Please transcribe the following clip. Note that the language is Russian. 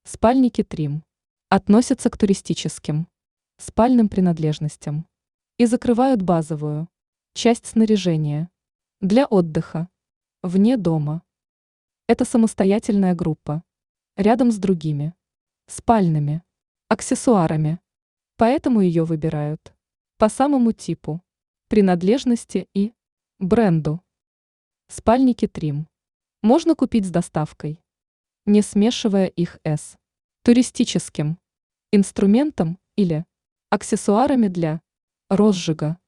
Спальники Трим относятся к туристическим спальным принадлежностям и закрывают базовую часть снаряжения для отдыха вне дома. Это самостоятельная группа рядом с другими спальными аксессуарами, поэтому ее выбирают по самому типу принадлежности и бренду. Спальники Трим можно купить с доставкой, не смешивая их с туристическим инструментом или аксессуарами для розжига.